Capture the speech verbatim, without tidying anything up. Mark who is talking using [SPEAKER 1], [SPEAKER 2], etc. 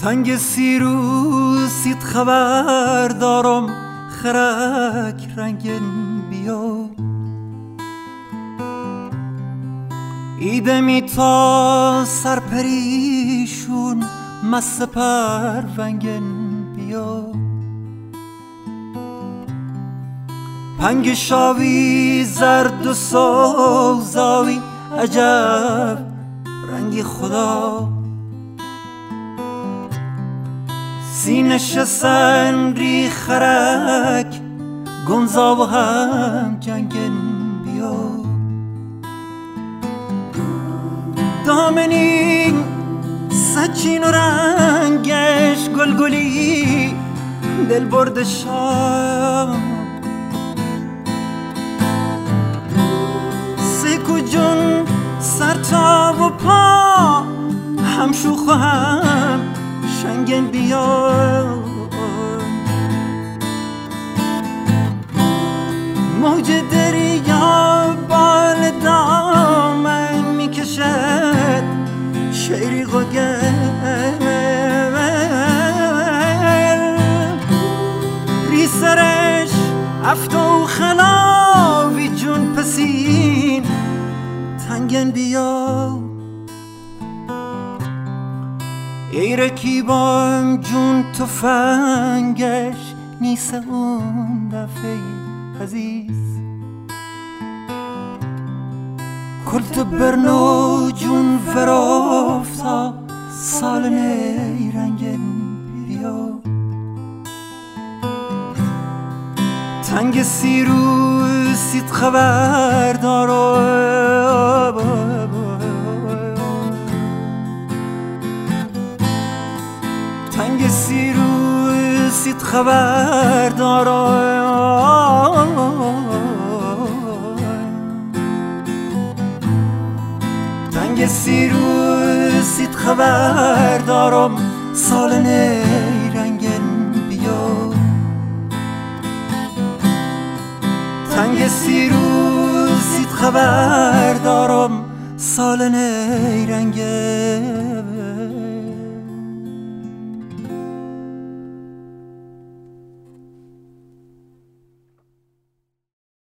[SPEAKER 1] تنگ سیروسیت خبر دارم خرک رنگن بیا ایدمی تا سرپریشون مست پرونگن بیا پنگ شاوی زرد و سوزاوی عجب رنگی خدا سینش سنری خرک گنزا و هم جنگن بیا دامنی سچین و رنگش گلگلی دل برد شام سکو جون سر تا و پا هم شوخ و هم شنگن بیا موج دریا بال دامن میکشد شیری غگل ری سرش افتو خلاوی جون پسین تنگن بیا ای رکیبام جون تفنگش نیست اون دفعه عزیز کلت برنو جون فرافتا سال نی رنگن بیا تنگ سیروسیت خبر دارم تنگ سیروسیت خبر دارم تنگ سیروسیت خبر دارم سال نی رنگن بیا تنگ سیروسیت خبر دارم سال نی